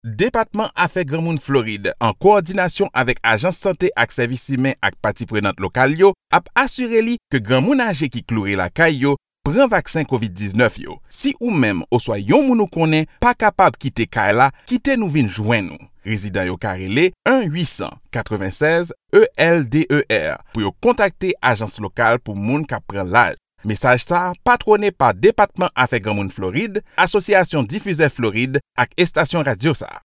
Département Affaires Grand Monde Floride, en coordination avec Agence Santé ak Service Humain ak partie prenante locale yo, ap assuré li que grand moun âgé qui cloure la caille yo, prend vaccin COVID-19 yo. Si ou même ou soit yon moun ou konnen pas capable quitter caille la, quitter nous vinn joindre nous. Résident yo karele 1-896 ELDER pour yo contacter agence locale pour moun ka pran l'âge. Message ça patronné par Département Affaires Grand Monde Floride, Association Diffuseur Floride ak Station Radio ça.